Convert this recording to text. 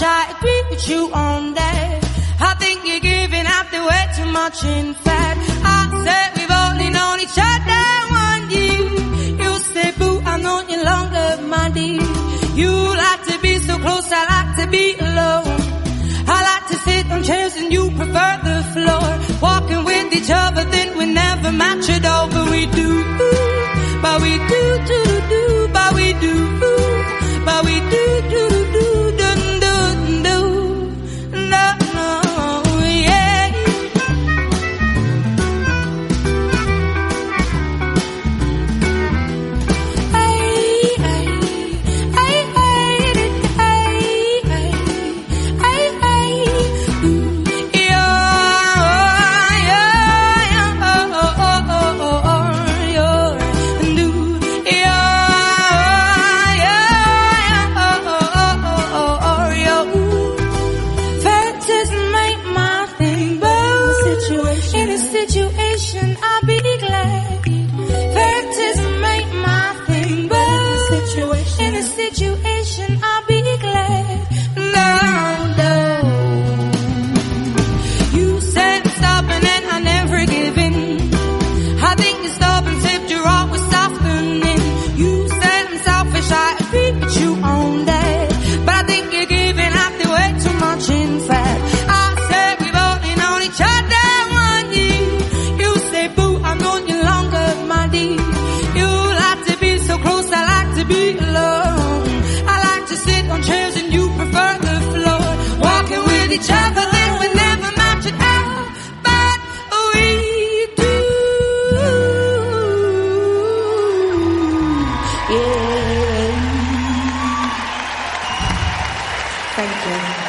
I agree with you on that. I think you're giving out the way too much, in fact. I said we've only known each other 1 year. You say, boo, I've known you longer, my dear. You like to be so close, I like to be alone. I like to sit on chairs and you prefer the floor. Walking with each other, then we never match at all. But we do, but we do, but we do, but we do, do, do, do, do, do, no, no, yeah. Hey, hey, hey, hey, hey, hey, hey, hey, situation, I'll be glad. Factors make my thing better. In a situation, I'll be glad. No, no. You said I'm stubborn and I never give in. I think you're stubborn, except you're always softening. You said I'm selfish, I agree with you on that. But I think you're giving out the way too much, in fact. I said we've only known each other 1 year. You say, boo, I've known you longer, my dear. You like to be so close, I like to be alone. I like to sit on chairs and you prefer the floor. Walking with each other, then we never match it out. But we do, yeah. Thank you.